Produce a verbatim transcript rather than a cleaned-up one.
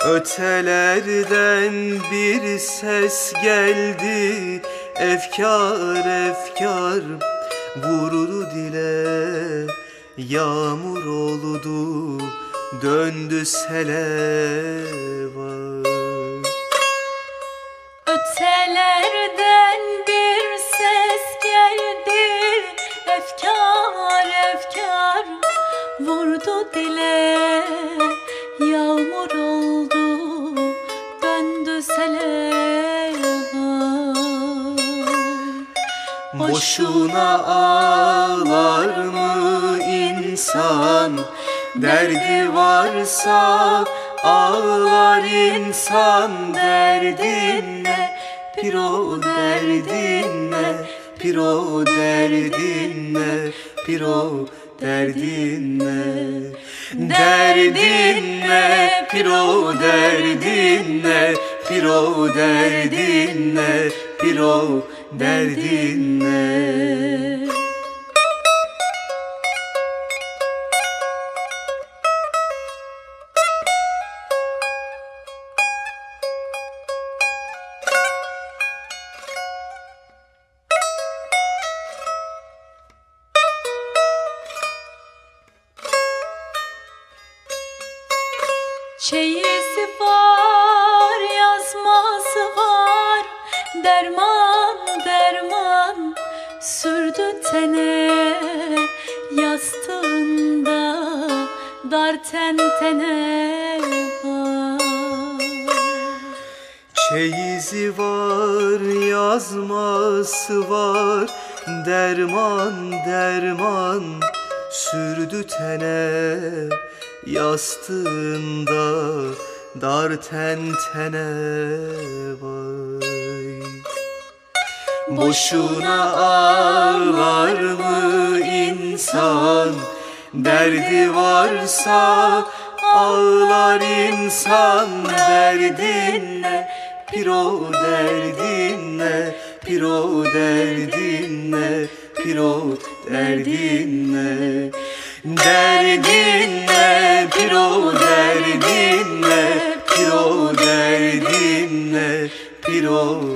Ötelerden bir ses geldi, efkar efkar vurdu dile. Yağmur oldu, döndü sele var. Ötelerden bir ses geldi, efkar efkar vurdu dile. Yağmur oldu, döndü sele var. Boşuna ağlar mı insan? Derdi varsa ağlar insan. Derdin ne? Piro derdin ne? Piro derdin ne? Piro derdin ne? Derdin ne? Piro derdin ne? Piro derdin ne? Piro derdin ne? Çeyizi var, yazması var, derman derman sürdü tene. Yastığında dar ten tene var. Çeyizi var, yazması var, derman derman sürdü tene. Yastığında dar ten tene vay. Boşuna ağlar mı insan? Derdi varsa ağlar insan. Derdin ne? Piro derdin ne? Piro derdin ne? Piro derdin ne? Derdin ne? Piro derdin ne? Piro derdin ne? Piro